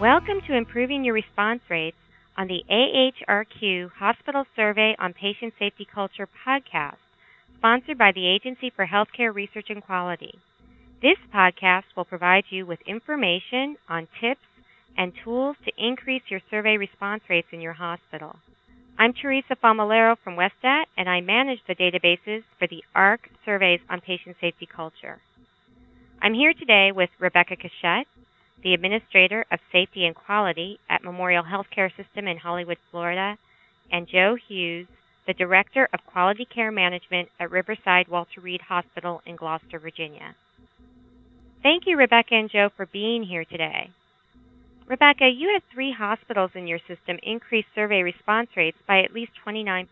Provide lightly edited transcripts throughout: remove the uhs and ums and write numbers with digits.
Welcome to Improving Your Response Rates on the AHRQ Hospital Survey on Patient Safety Culture podcast, sponsored by the Agency for Healthcare Research and Quality. This podcast will provide you with information on tips and tools to increase your survey response rates in your hospital. I'm Teresa Famolero from WestStat, and I manage the databases for the AHRQ surveys on patient safety culture. I'm here today with Rebecca Cachette, the Administrator of Safety and Quality at Memorial Healthcare System in Hollywood, Florida, and Joe Hughes, the Director of Quality Care Management at Riverside Walter Reed Hospital in Gloucester, Virginia. Thank you, Rebecca and Joe, for being here today. Rebecca, you had 3 hospitals in your system increase survey response rates by at least 29%.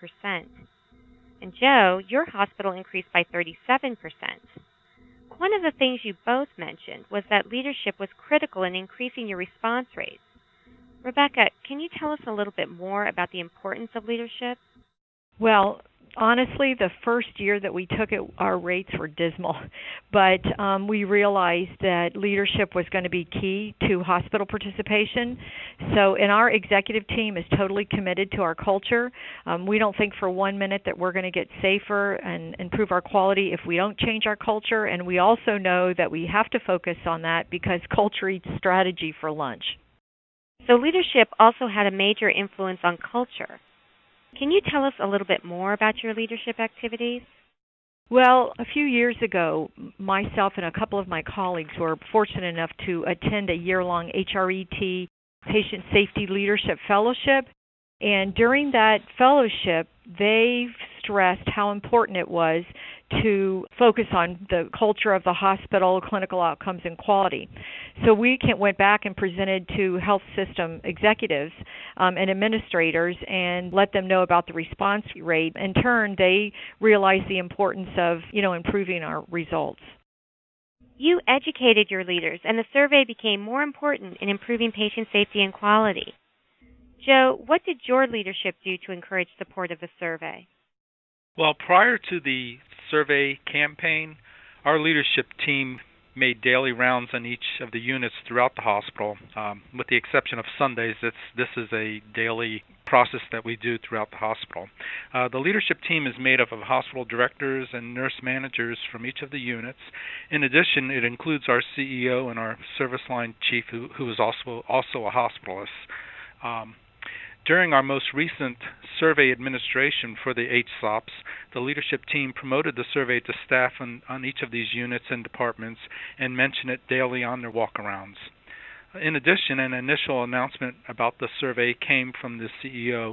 And Joe, your hospital increased by 37%. One of the things you both mentioned was that leadership was critical in increasing your response rates. Rebecca, can you tell us a little bit more about the importance of leadership? Well, honestly, the first year that we took it, our rates were dismal. But we realized that leadership was going to be key to hospital participation. So, and our executive team is totally committed to our culture. We don't think for 1 minute that we're going to get safer and improve our quality if we don't change our culture. And we also know that we have to focus on that because culture eats strategy for lunch. So leadership also had a major influence on culture. Can you tell us a little bit more about your leadership activities? Well, a few years ago, myself and a couple of my colleagues were fortunate enough to attend a year-long HRET Patient Safety Leadership Fellowship. And during that fellowship, they stressed how important it was to focus on the culture of the hospital, clinical outcomes, and quality. So we went back and presented to health system executives and administrators and let them know about the response rate. In turn, they realized the importance of, improving our results. You educated your leaders, and the survey became more important in improving patient safety and quality. Joe, what did your leadership do to encourage support of the survey? Well, prior to the survey campaign, our leadership team made daily rounds on each of the units throughout the hospital. With the exception of Sundays, this is a daily process that we do throughout the hospital. The leadership team is made up of hospital directors and nurse managers from each of the units. In addition, it includes our CEO and our service line chief, who is also a hospitalist. During our most recent survey administration for the HSOPs, the leadership team promoted the survey to staff on each of these units and departments and mentioned it daily on their walkarounds. In addition, an initial announcement about the survey came from the CEO,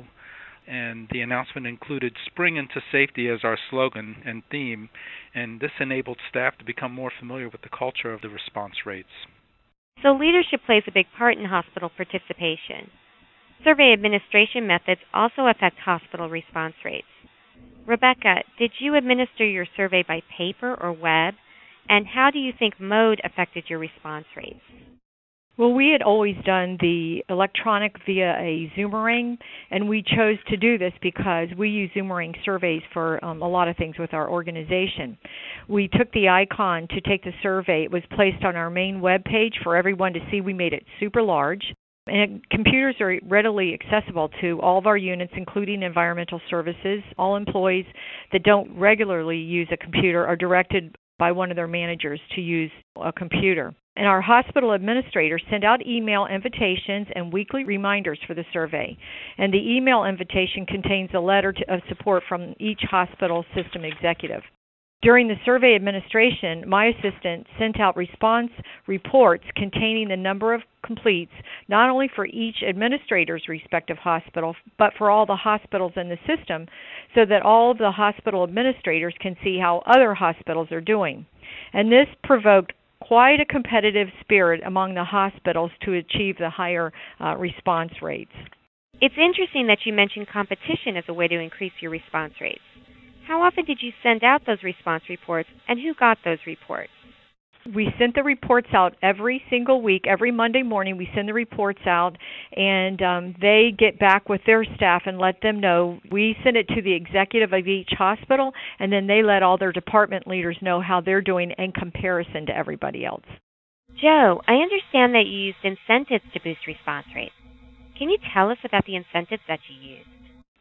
and the announcement included "Spring into Safety" as our slogan and theme, and this enabled staff to become more familiar with the culture of the response rates. So leadership plays a big part in hospital participation. Survey administration methods also affect hospital response rates. Rebecca, did you administer your survey by paper or web? And how do you think mode affected your response rates? Well, we had always done the electronic via a Zoomerang, and we chose to do this because we use Zoomerang surveys for a lot of things with our organization. We took the icon to take the survey. It was placed on our main web page for everyone to see. We made it super large. And computers are readily accessible to all of our units, including environmental services. All employees that don't regularly use a computer are directed by one of their managers to use a computer. And our hospital administrators send out email invitations and weekly reminders for the survey. And the email invitation contains a letter of support from each hospital system executive. During the survey administration, my assistant sent out response reports containing the number of completes, not only for each administrator's respective hospital, but for all the hospitals in the system, so that all of the hospital administrators can see how other hospitals are doing. And this provoked quite a competitive spirit among the hospitals to achieve the higher response rates. It's interesting that you mentioned competition as a way to increase your response rates. How often did you send out those response reports, and who got those reports? We sent the reports out every single week. Every Monday morning we send the reports out, and they get back with their staff and let them know. We send it to the executive of each hospital, and then they let all their department leaders know how they're doing in comparison to everybody else. Joe, I understand that you used incentives to boost response rates. Can you tell us about the incentives that you used?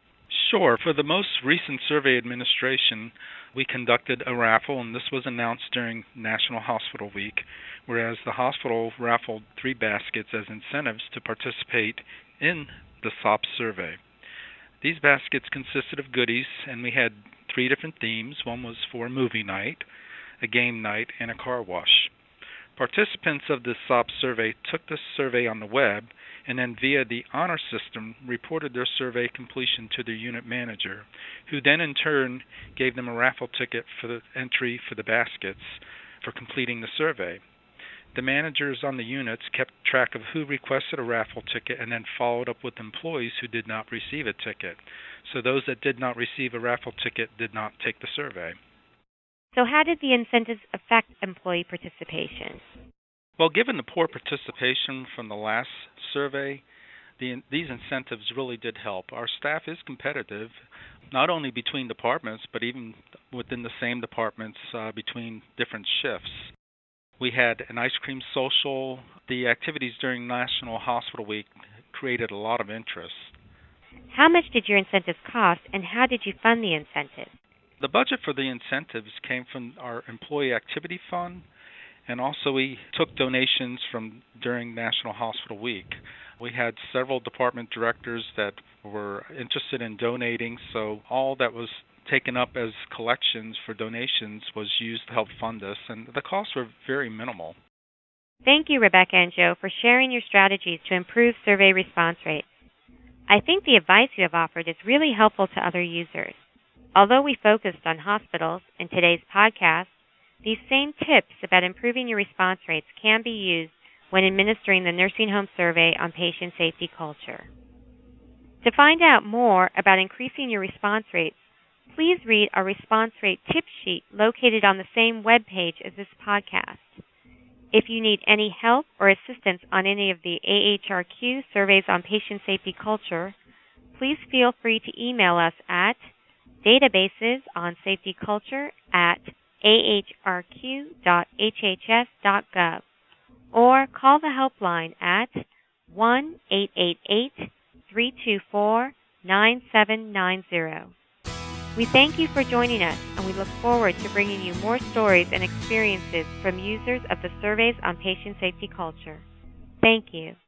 Sure. For the most recent survey administration, we conducted a raffle, and this was announced during National Hospital Week, whereas the hospital raffled 3 baskets as incentives to participate in the SOP survey. These baskets consisted of goodies, and we had 3 different themes. One was for a movie night, a game night, and a car wash. Participants of the SOP survey took the survey on the web and then via the honor system reported their survey completion to their unit manager, who then in turn gave them a raffle ticket for the entry for the baskets for completing the survey. The managers on the units kept track of who requested a raffle ticket and then followed up with employees who did not receive a ticket. So those that did not receive a raffle ticket did not take the survey. So how did the incentives affect employee participation? Well, given the poor participation from the last survey, these incentives really did help. Our staff is competitive, not only between departments, but even within the same departments between different shifts. We had an ice cream social. The activities during National Hospital Week created a lot of interest. How much did your incentives cost, and how did you fund the incentives? The budget for the incentives came from our Employee Activity Fund, and also we took donations from during National Hospital Week. We had several department directors that were interested in donating, so all that was taken up as collections for donations was used to help fund this, and the costs were very minimal. Thank you, Rebecca and Joe, for sharing your strategies to improve survey response rates. I think the advice you have offered is really helpful to other users. Although we focused on hospitals in today's podcast, these same tips about improving your response rates can be used when administering the Nursing Home Survey on Patient Safety Culture. To find out more about increasing your response rates, please read our response rate tip sheet located on the same webpage as this podcast. If you need any help or assistance on any of the AHRQ surveys on patient safety culture, please feel free to email us at databasesonsafetyculture@ahrq.hhs.gov or call the helpline at 1-888-324-9790. We thank you for joining us, and we look forward to bringing you more stories and experiences from users of the surveys on patient safety culture. Thank you.